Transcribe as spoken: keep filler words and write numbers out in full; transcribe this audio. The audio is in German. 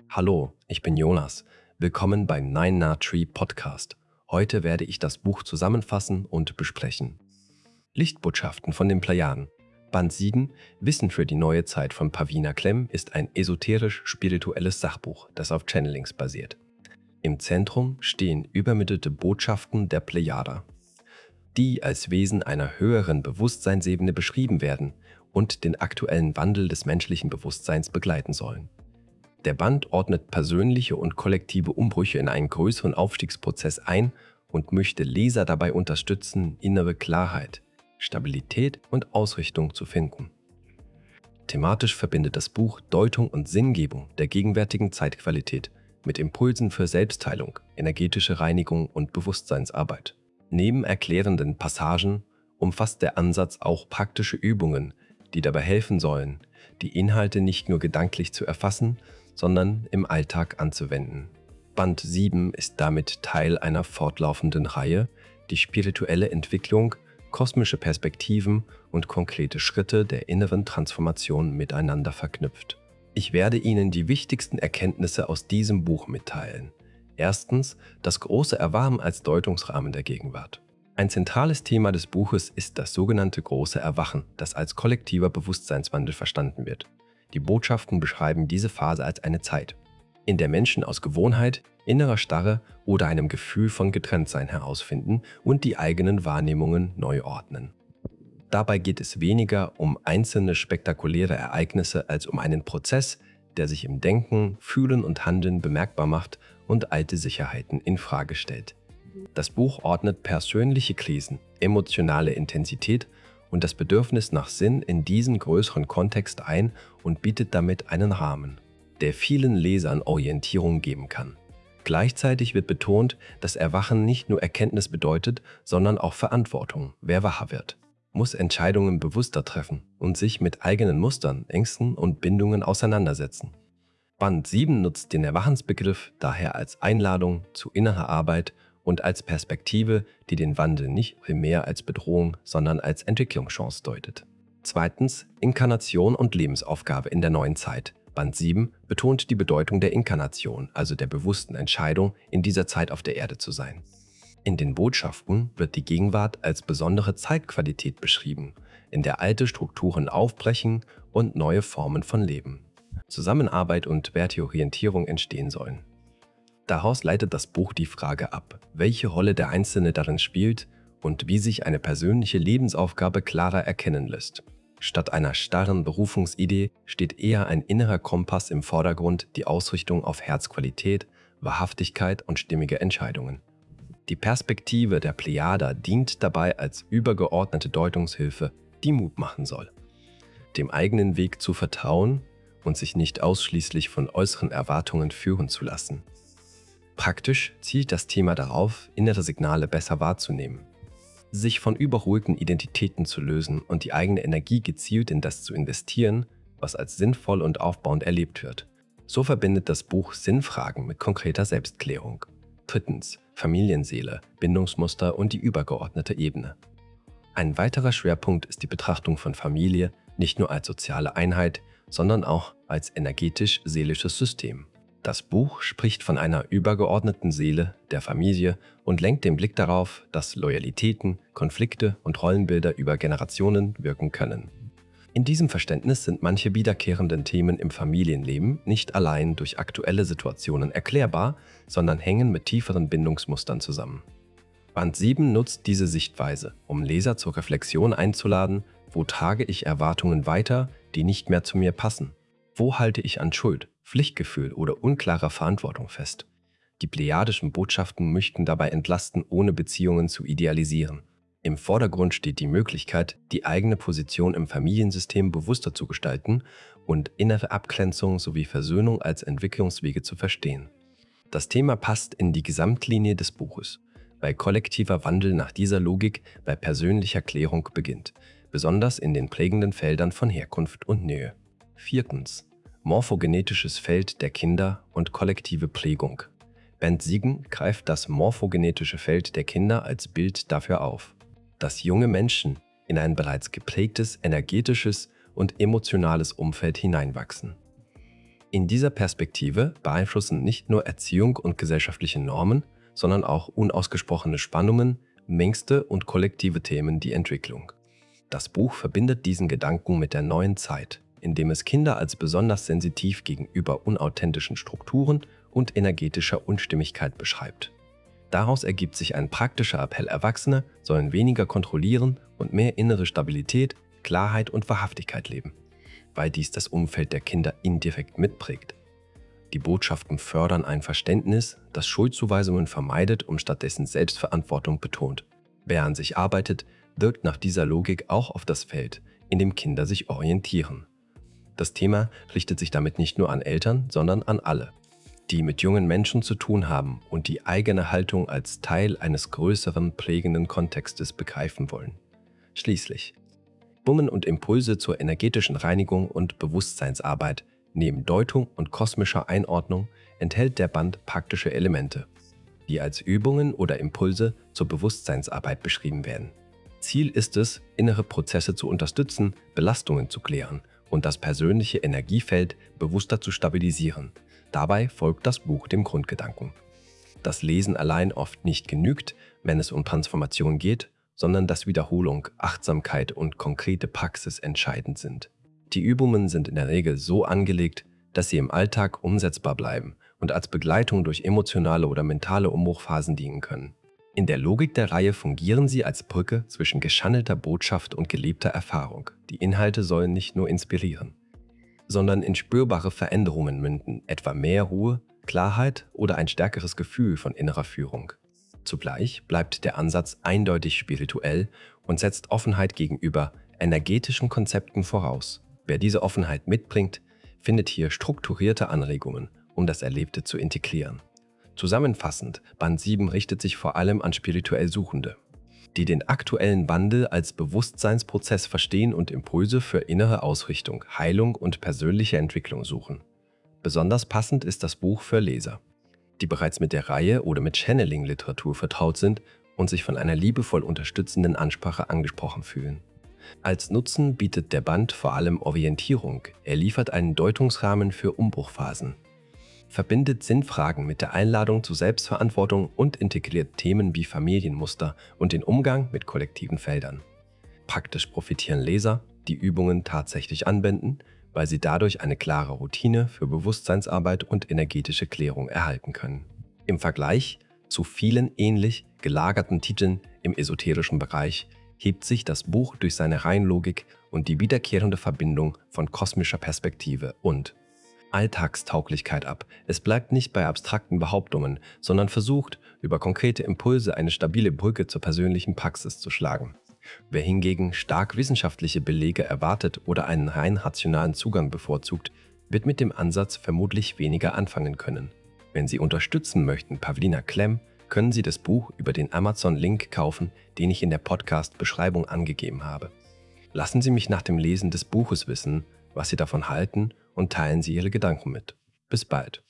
Hallo, ich bin Jonas. Willkommen beim Nine Na Tree Podcast. Heute werde ich das Buch zusammenfassen und besprechen. Lichtbotschaften von den Plejaden. Band sieben, Wissen für die neue Zeit von Pavina Klemm, ist ein esoterisch-spirituelles Sachbuch, das auf Channelings basiert. Im Zentrum stehen übermittelte Botschaften der Plejader, die als Wesen einer höheren Bewusstseinsebene beschrieben werden und den aktuellen Wandel des menschlichen Bewusstseins begleiten sollen. Der Band ordnet persönliche und kollektive Umbrüche in einen größeren Aufstiegsprozess ein und möchte Leser dabei unterstützen, innere Klarheit, Stabilität und Ausrichtung zu finden. Thematisch verbindet das Buch Deutung und Sinngebung der gegenwärtigen Zeitqualität mit Impulsen für Selbstheilung, energetische Reinigung und Bewusstseinsarbeit. Neben erklärenden Passagen umfasst der Ansatz auch praktische Übungen, die dabei helfen sollen, die Inhalte nicht nur gedanklich zu erfassen, sondern im Alltag anzuwenden. Band sieben ist damit Teil einer fortlaufenden Reihe, die spirituelle Entwicklung, kosmische Perspektiven und konkrete Schritte der inneren Transformation miteinander verknüpft. Ich werde Ihnen die wichtigsten Erkenntnisse aus diesem Buch mitteilen. Erstens, das große Erwachen als Deutungsrahmen der Gegenwart. Ein zentrales Thema des Buches ist das sogenannte große Erwachen, das als kollektiver Bewusstseinswandel verstanden wird. Die Botschaften beschreiben diese Phase als eine Zeit, in der Menschen aus Gewohnheit, innerer Starre oder einem Gefühl von Getrenntsein herausfinden und die eigenen Wahrnehmungen neu ordnen. Dabei geht es weniger um einzelne spektakuläre Ereignisse als um einen Prozess, der sich im Denken, Fühlen und Handeln bemerkbar macht und alte Sicherheiten in Frage stellt. Das Buch ordnet persönliche Krisen, emotionale Intensität und das Bedürfnis nach Sinn in diesen größeren Kontext ein und bietet damit einen Rahmen, der vielen Lesern Orientierung geben kann. Gleichzeitig wird betont, dass Erwachen nicht nur Erkenntnis bedeutet, sondern auch Verantwortung. Wer wacher wird, muss Entscheidungen bewusster treffen und sich mit eigenen Mustern, Ängsten und Bindungen auseinandersetzen. Band sieben nutzt den Erwachensbegriff daher als Einladung zu innerer Arbeit und als Perspektive, die den Wandel nicht primär als Bedrohung, sondern als Entwicklungschance deutet. Zweitens, Inkarnation und Lebensaufgabe in der neuen Zeit. Band sieben betont die Bedeutung der Inkarnation, also der bewussten Entscheidung, in dieser Zeit auf der Erde zu sein. In den Botschaften wird die Gegenwart als besondere Zeitqualität beschrieben, in der alte Strukturen aufbrechen und neue Formen von Leben, Zusammenarbeit und Werteorientierung entstehen sollen. Daraus leitet das Buch die Frage ab, welche Rolle der Einzelne darin spielt und wie sich eine persönliche Lebensaufgabe klarer erkennen lässt. Statt einer starren Berufungsidee steht eher ein innerer Kompass im Vordergrund, die Ausrichtung auf Herzqualität, Wahrhaftigkeit und stimmige Entscheidungen. Die Perspektive der Plejader dient dabei als übergeordnete Deutungshilfe, die Mut machen soll, dem eigenen Weg zu vertrauen und sich nicht ausschließlich von äußeren Erwartungen führen zu lassen. Praktisch zielt das Thema darauf, innere Signale besser wahrzunehmen, sich von überholten Identitäten zu lösen und die eigene Energie gezielt in das zu investieren, was als sinnvoll und aufbauend erlebt wird. So verbindet das Buch Sinnfragen mit konkreter Selbstklärung. Drittens, Familienseele, Bindungsmuster und die übergeordnete Ebene. Ein weiterer Schwerpunkt ist die Betrachtung von Familie nicht nur als soziale Einheit, sondern auch als energetisch-seelisches System. Das Buch spricht von einer übergeordneten Seele der Familie und lenkt den Blick darauf, dass Loyalitäten, Konflikte und Rollenbilder über Generationen wirken können. In diesem Verständnis sind manche wiederkehrenden Themen im Familienleben nicht allein durch aktuelle Situationen erklärbar, sondern hängen mit tieferen Bindungsmustern zusammen. Band sieben nutzt diese Sichtweise, um Leser zur Reflexion einzuladen: Wo trage ich Erwartungen weiter, die nicht mehr zu mir passen? Wo halte ich an Schuld, Pflichtgefühl oder unklarer Verantwortung fest? Die plejadischen Botschaften möchten dabei entlasten, ohne Beziehungen zu idealisieren. Im Vordergrund steht die Möglichkeit, die eigene Position im Familiensystem bewusster zu gestalten und innere Abgrenzung sowie Versöhnung als Entwicklungswege zu verstehen. Das Thema passt in die Gesamtlinie des Buches, weil kollektiver Wandel nach dieser Logik bei persönlicher Klärung beginnt, besonders in den prägenden Feldern von Herkunft und Nähe. Viertens. Morphogenetisches Feld der Kinder und kollektive Prägung. Band sieben greift das morphogenetische Feld der Kinder als Bild dafür auf, dass junge Menschen in ein bereits geprägtes energetisches und emotionales Umfeld hineinwachsen. In dieser Perspektive beeinflussen nicht nur Erziehung und gesellschaftliche Normen, sondern auch unausgesprochene Spannungen, Ängste und kollektive Themen die Entwicklung. Das Buch verbindet diesen Gedanken mit der neuen Zeit, indem es Kinder als besonders sensitiv gegenüber unauthentischen Strukturen und energetischer Unstimmigkeit beschreibt. Daraus ergibt sich ein praktischer Appell: Erwachsene sollen weniger kontrollieren und mehr innere Stabilität, Klarheit und Wahrhaftigkeit leben, weil dies das Umfeld der Kinder indirekt mitprägt. Die Botschaften fördern ein Verständnis, das Schuldzuweisungen vermeidet und stattdessen Selbstverantwortung betont. Wer an sich arbeitet, wirkt nach dieser Logik auch auf das Feld, in dem Kinder sich orientieren. Das Thema richtet sich damit nicht nur an Eltern, sondern an alle, die mit jungen Menschen zu tun haben und die eigene Haltung als Teil eines größeren prägenden Kontextes begreifen wollen. Schließlich: Bummen und Impulse zur energetischen Reinigung und Bewusstseinsarbeit. Neben Deutung und kosmischer Einordnung enthält der Band praktische Elemente, die als Übungen oder Impulse zur Bewusstseinsarbeit beschrieben werden. Ziel ist es, innere Prozesse zu unterstützen, Belastungen zu klären und das persönliche Energiefeld bewusster zu stabilisieren. Dabei folgt das Buch dem Grundgedanken: Das Lesen allein oft nicht genügt, wenn es um Transformation geht, sondern dass Wiederholung, Achtsamkeit und konkrete Praxis entscheidend sind. Die Übungen sind in der Regel so angelegt, dass sie im Alltag umsetzbar bleiben und als Begleitung durch emotionale oder mentale Umbruchphasen dienen können. In der Logik der Reihe fungieren sie als Brücke zwischen geschannelter Botschaft und gelebter Erfahrung. Die Inhalte sollen nicht nur inspirieren, sondern in spürbare Veränderungen münden, etwa mehr Ruhe, Klarheit oder ein stärkeres Gefühl von innerer Führung. Zugleich bleibt der Ansatz eindeutig spirituell und setzt Offenheit gegenüber energetischen Konzepten voraus. Wer diese Offenheit mitbringt, findet hier strukturierte Anregungen, um das Erlebte zu integrieren. Zusammenfassend: Band sieben richtet sich vor allem an spirituell Suchende, die den aktuellen Wandel als Bewusstseinsprozess verstehen und Impulse für innere Ausrichtung, Heilung und persönliche Entwicklung suchen. Besonders passend ist das Buch für Leser, die bereits mit der Reihe oder mit Channeling-Literatur vertraut sind und sich von einer liebevoll unterstützenden Ansprache angesprochen fühlen. Als Nutzen bietet der Band vor allem Orientierung. Er liefert einen Deutungsrahmen für Umbruchphasen, verbindet Sinnfragen mit der Einladung zu Selbstverantwortung und integriert Themen wie Familienmuster und den Umgang mit kollektiven Feldern. Praktisch profitieren Leser, die Übungen tatsächlich anwenden, weil sie dadurch eine klare Routine für Bewusstseinsarbeit und energetische Klärung erhalten können. Im Vergleich zu vielen ähnlich gelagerten Titeln im esoterischen Bereich hebt sich das Buch durch seine Reihenlogik und die wiederkehrende Verbindung von kosmischer Perspektive und Alltagstauglichkeit ab. Es bleibt nicht bei abstrakten Behauptungen, sondern versucht, über konkrete Impulse eine stabile Brücke zur persönlichen Praxis zu schlagen. Wer hingegen stark wissenschaftliche Belege erwartet oder einen rein rationalen Zugang bevorzugt, wird mit dem Ansatz vermutlich weniger anfangen können. Wenn Sie unterstützen möchten Pawlina Klemm, können Sie das Buch über den Amazon-Link kaufen, den ich in der Podcast-Beschreibung angegeben habe. Lassen Sie mich nach dem Lesen des Buches wissen, was Sie davon halten, und teilen Sie Ihre Gedanken mit. Bis bald.